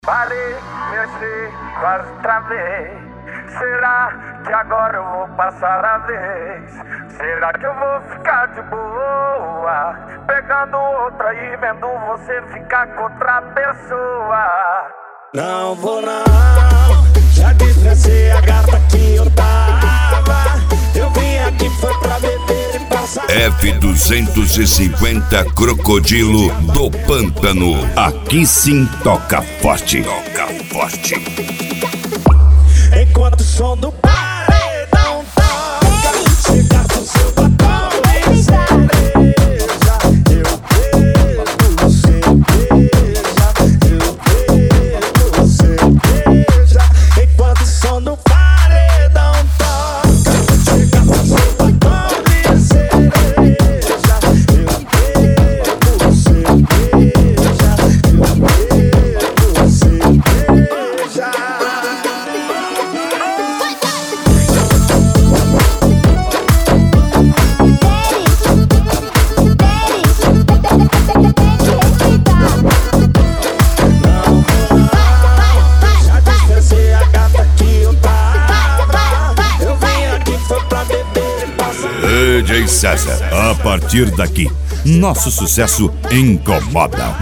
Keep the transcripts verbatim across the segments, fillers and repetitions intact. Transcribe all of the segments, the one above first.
Parei, mexi, quase travei. Será que agora eu vou passar a vez? Será que eu vou ficar de boa, pegando outra e vendo você ficar com outra pessoa? Não vou não, já desprezei a gata que eu tava. Eu vim aqui foi pra beber e passar. F duzentos e cinquenta Crocodilo do Pântano. Aqui sim toca forte. Toca forte. Enquanto o som do paredão toca, chega com seu batom de cereja. Eu bebo cerveja, eu bebo cerveja. Enquanto o som do paredão toca, chega com seu batom de cereja. Eu bebo cerveja, eu bebo cerveja. D J César, a partir daqui, nosso sucesso incomoda.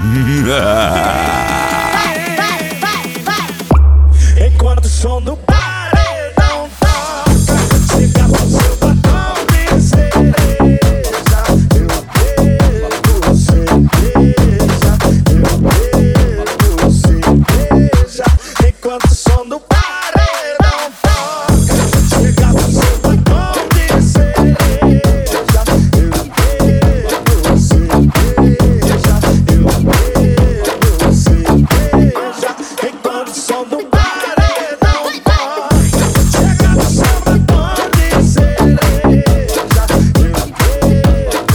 Enquanto o som do paredão toca, chega com seu batom de cereja. Eu bebo cerveja, eu bebo cerveja. Enquanto o som do paredão toca, chega com seu batom de cereja. Eu bebo cerveja, eu bebo cerveja. Enquanto o som do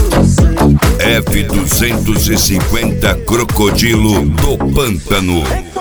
F duzentos e cinquenta Crocodilo do Pântano.